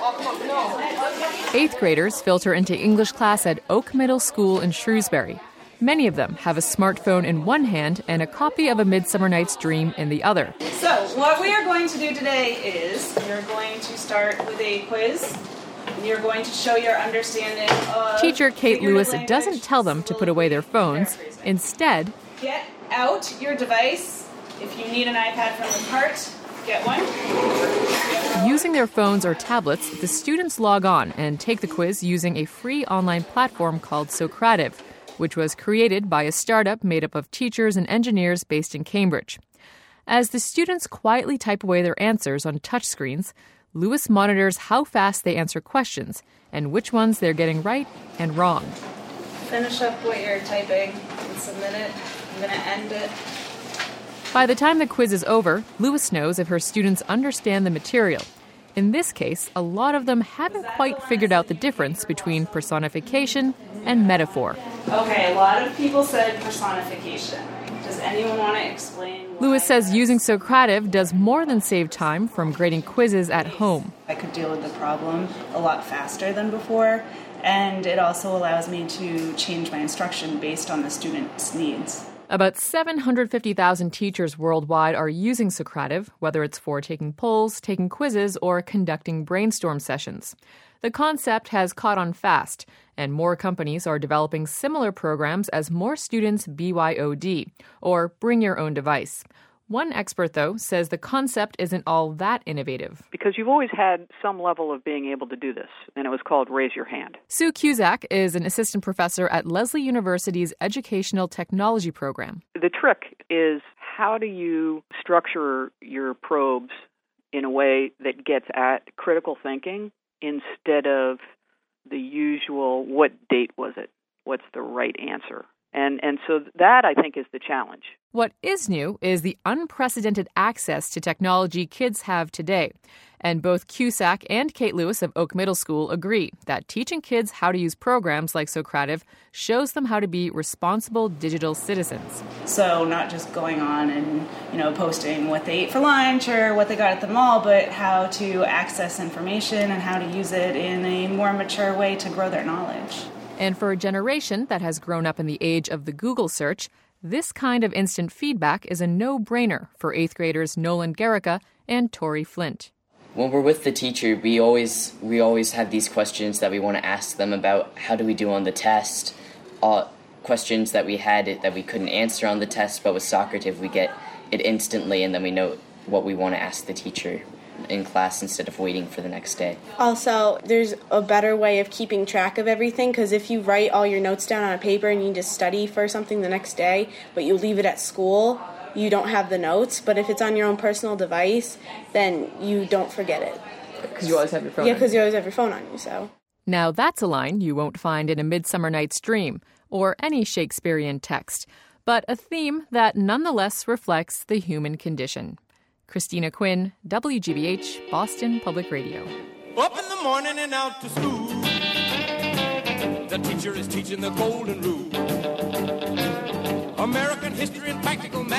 Eighth graders filter into English class at Oak Middle School in Shrewsbury. Many of them have a smartphone in one hand and a copy of A Midsummer Night's Dream in the other. So, what we are going to do today is you're going to start with a quiz. And you're going to show your understanding of... Teacher Kate Lewis doesn't tell them to put away their phones. Instead, get out your device. If you need an iPad from the cart, get one. Using their phones or tablets, the students log on and take the quiz using a free online platform called Socrative, which was created by a startup made up of teachers and engineers based in Cambridge. As the students quietly type away their answers on touchscreens, Lewis monitors how fast they answer questions and which ones they're getting right and wrong. Finish up what you're typing and submit it. I'm going to end it. By the time the quiz is over, Lewis knows if her students understand the material. In this case, a lot of them haven't quite figured out the difference between personification and metaphor. Okay, a lot of people said personification. Does anyone want to explain? Lewis says using Socrative does more than save time from grading quizzes at home. I could deal with the problem a lot faster than before, and it also allows me to change my instruction based on the student's needs. About 750,000 teachers worldwide are using Socrative, whether it's for taking polls, taking quizzes, or conducting brainstorm sessions. The concept has caught on fast, and more companies are developing similar programs as more students BYOD, or bring your own device. One expert, though, says the concept isn't all that innovative. Because you've always had some level of being able to do this, and it was called raise your hand. Sue Cusack is an assistant professor at Lesley University's Educational Technology program. The trick is, how do you structure your probes in a way that gets at critical thinking instead of the usual, what date was it? What's the right answer? And so that, I think, is the challenge. What is new is the unprecedented access to technology kids have today. And both Cusack and Kate Lewis of Oak Middle School agree that teaching kids how to use programs like Socrative shows them how to be responsible digital citizens. So not just going on and, posting what they ate for lunch or what they got at the mall, but how to access information and how to use it in a more mature way to grow their knowledge. And for a generation that has grown up in the age of the Google search, this kind of instant feedback is a no-brainer for 8th graders Nolan Garrica and Tori Flint. When we're with the teacher, we always have these questions that we want to ask them about how do we do on the test, questions that we had that we couldn't answer on the test, but with Socrative we get it instantly and then we know what we want to ask the teacher in class instead of waiting for the next day. Also, there's a better way of keeping track of everything, because if you write all your notes down on a paper and you just study for something the next day, but you leave it at school, you don't have the notes. But if it's on your own personal device, then you don't forget it. Because you always have your phone on. Yeah, because you always have your phone on you, so. Now that's a line you won't find in A Midsummer Night's Dream or any Shakespearean text, but a theme that nonetheless reflects the human condition. Christina Quinn, WGBH, Boston Public Radio. Up in the morning and out to school. The teacher is teaching the golden rule. American history and practical